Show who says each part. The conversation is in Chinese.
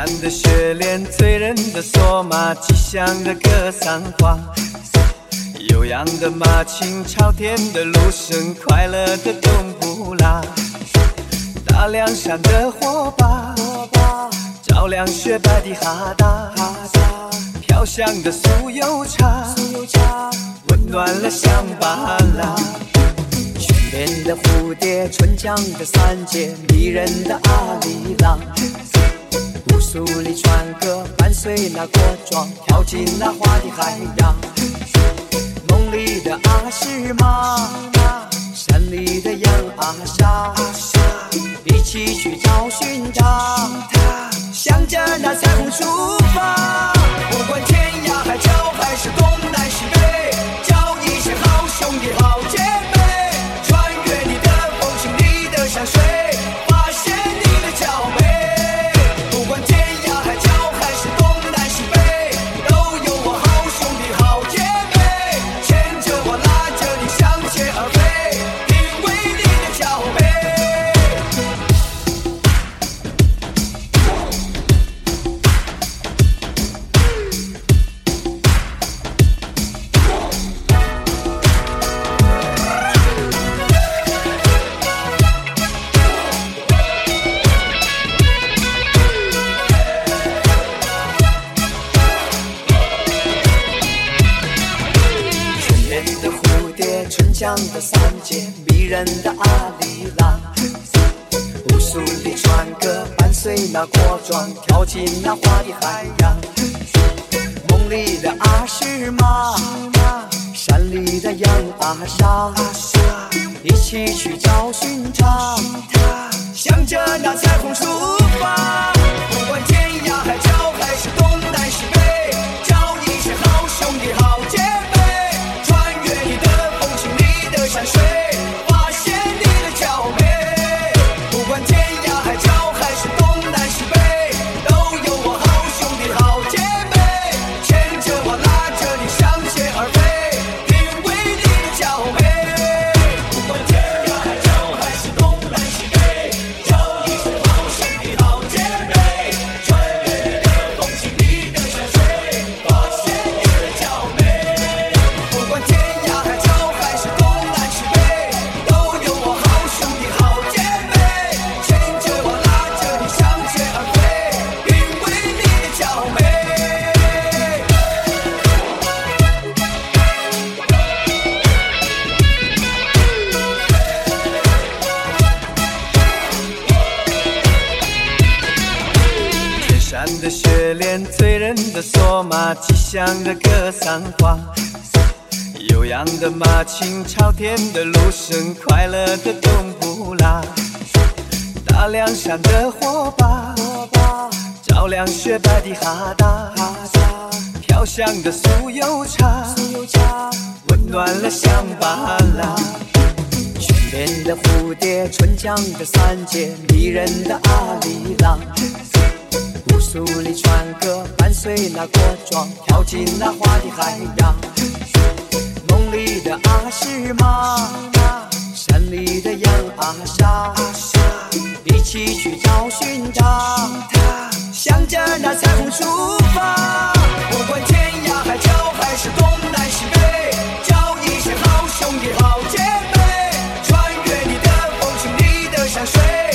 Speaker 1: 山的雪莲，醉人的索马，吉祥的格桑花，悠扬的马琴，朝天的芦笙，快乐的冬不拉。大凉山的火把，照亮雪白的哈达，飘香的酥油茶，温暖了香巴拉。泉边的蝴蝶，春江的三姐，迷人的阿里郎。乌苏里船歌，伴随那国庄，跳进那花的海洋。梦里的阿诗玛，山里的羊阿莎，一起去找寻它，向着那彩虹出发。不管天涯海角还是东南西北，叫一声好兄弟好姐妹，穿越你的风情，你的香水，发现你的娇美。不管天涯海角还是东南西北，都有我好兄弟好姐妹，牵着我拉着你向前而飞，因为你的娇美。春江的三姐，迷人的阿里郎。乌苏里船歌，伴随那国庄，跳进那花的海洋。梦里的阿诗玛，山里的羊阿莎，一起去找寻它，向着那彩虹出发。不管天涯海角还是东南西北，叫一声好兄弟好姐妹，穿越你的风情，你的山水，发现你的娇美。不管天涯海角还是东南西北，都有我好兄弟好姐妹，牵着我拉着你向前而飞，因为你的娇美。不管天涯海角还是东南西北，叫一声好兄弟好姐妹，穿越你的风情，你的山水，发现你的娇美。不管天涯海角还是东南西北，都有我好兄弟好姐妹，牵着我拉着你向前而飞，因为你的娇美。天山的雪莲，醉人的索马，吉祥的格桑花，悠扬的马琴，朝天的芦笙，快乐的冬不拉。大凉山的火把，照亮雪白的哈达，飘香的酥油茶，温暖了香巴拉。泉边的蝴蝶，春江的三姐，迷人的阿里郎。乌苏里船歌，伴随那国庄，跳进那花的海洋。梦里的阿诗玛，山里的羊阿莎，一起去找寻它，向着那彩虹出发。不管天涯海角还是东南西北，叫一声好兄弟好姐妹，穿越你的风情，你的香水，